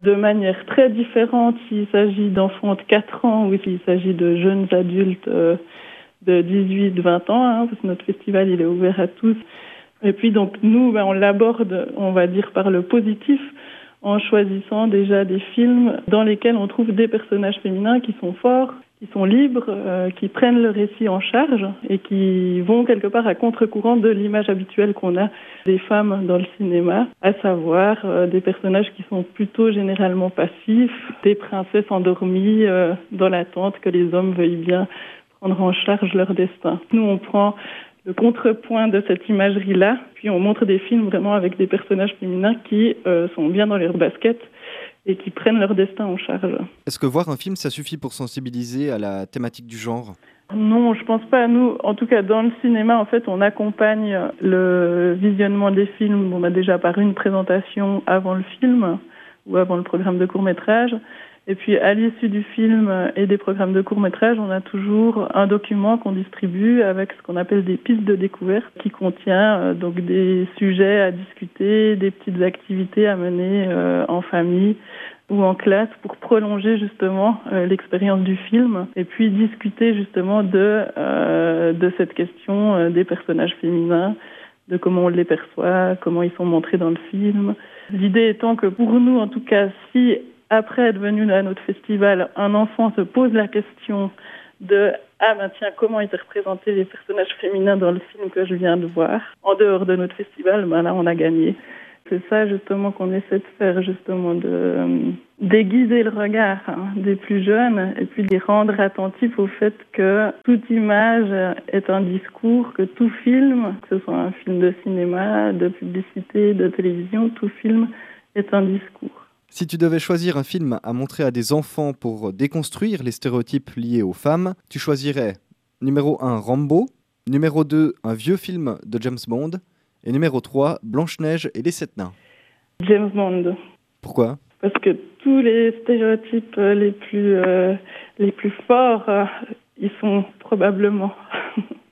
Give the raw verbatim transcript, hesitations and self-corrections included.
de manière très différente s'il s'agit d'enfants de quatre ans ou s'il s'agit de jeunes adultes euh, de dix-huit vingt ans, hein, parce que notre festival il est ouvert à tous. Et puis donc nous, ben, on l'aborde, on va dire, par le positif, en choisissant déjà des films dans lesquels on trouve des personnages féminins qui sont forts, qui sont libres, euh, qui prennent le récit en charge et qui vont quelque part à contre-courant de l'image habituelle qu'on a des femmes dans le cinéma, à savoir euh, des personnages qui sont plutôt généralement passifs, des princesses endormies euh, dans l'attente que les hommes veuillent bien prendre en charge leur destin. Nous, on prend le contrepoint de cette imagerie-là, puis on montre des films vraiment avec des personnages féminins qui euh, sont bien dans leur basket et qui prennent leur destin en charge. Est-ce que voir un film, ça suffit pour sensibiliser à la thématique du genre ? Non, je pense pas. Nous, en tout cas, dans le cinéma, en fait, on accompagne le visionnement des films, bon, bah, déjà par une présentation avant le film ou avant le programme de court-métrage. Et puis, à l'issue du film et des programmes de court-métrage, on a toujours un document qu'on distribue avec ce qu'on appelle des pistes de découverte qui contient euh, donc des sujets à discuter, des petites activités à mener euh, en famille ou en classe pour prolonger justement euh, l'expérience du film et puis discuter justement de, euh, de cette question euh, des personnages féminins, de comment on les perçoit, comment ils sont montrés dans le film. L'idée étant que pour nous, en tout cas, si après être venu à notre festival, un enfant se pose la question de « Ah ben tiens, comment étaient représentés les personnages féminins dans le film que je viens de voir ?» En dehors de notre festival, ben là, on a gagné. C'est ça justement qu'on essaie de faire, justement, de euh, déguiser le regard hein, des plus jeunes et puis de les rendre attentifs au fait que toute image est un discours, que tout film, que ce soit un film de cinéma, de publicité, de télévision, tout film est un discours. Si tu devais choisir un film à montrer à des enfants pour déconstruire les stéréotypes liés aux femmes, tu choisirais numéro un Rambo, numéro deux un vieux film de James Bond et numéro trois Blanche-Neige et les Sept Nains. James Bond. Pourquoi ? Parce que tous les stéréotypes les plus, euh, les plus forts, euh, ils sont probablement